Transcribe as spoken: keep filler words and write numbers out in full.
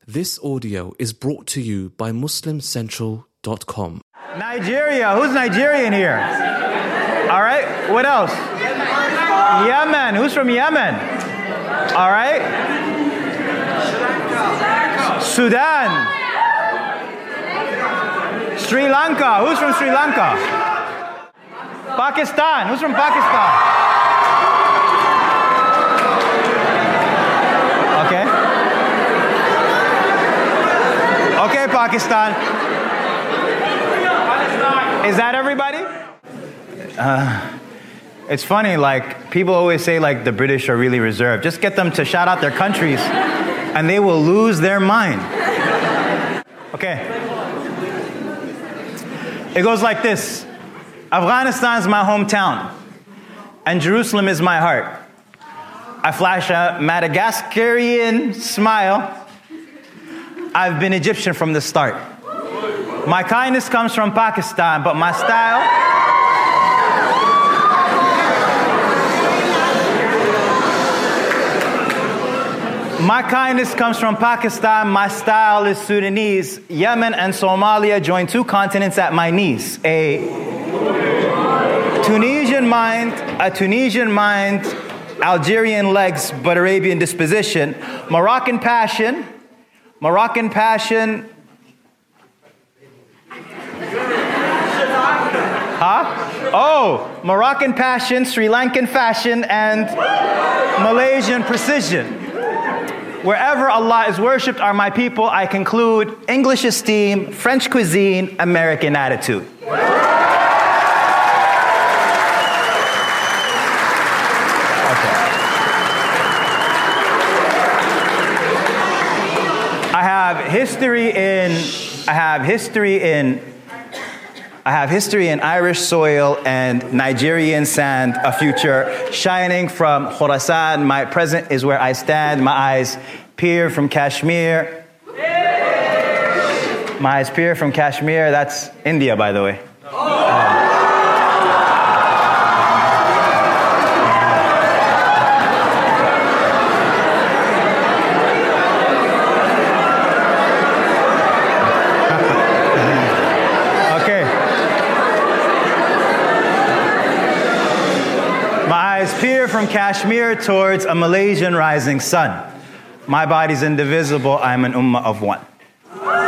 This audio is brought to you by Muslim Central dot com. Nigeria. Who's Nigerian here? All right. What else? Yemen. Who's from Yemen? All right. Sudan. Sri Lanka. Who's from Sri Lanka? Pakistan. Who's from Pakistan? Okay. Okay, Pakistan. Is that everybody? Uh, it's funny, like, people always say, like, the British are really reserved. Just get them to shout out their countries, and they will lose their mind. Okay. It goes like this. Afghanistan is my hometown, and Jerusalem is my heart. I flash a Madagascarian smile. I've been Egyptian from the start. My kindness comes from Pakistan, but my style... My kindness comes from Pakistan, my style is Sudanese. Yemen and Somalia join two continents at my knees. A Tunisian mind, a Tunisian mind, Algerian legs, but Arabian disposition. Moroccan passion, Moroccan passion. Huh? Oh, Moroccan passion, Sri Lankan fashion, and Malaysian precision. Wherever Allah is worshipped are my people. I conclude English esteem, French cuisine, American attitude. Okay. I have history in I have history in I have history in Irish soil and Nigerian sand, a future shining from Khorasan. My present is where I stand. My eyes peer from Kashmir. My eyes peer from Kashmir. That's India, by the way. Um, peer from Kashmir towards a Malaysian rising sun. My body's indivisible, I'm an ummah of one.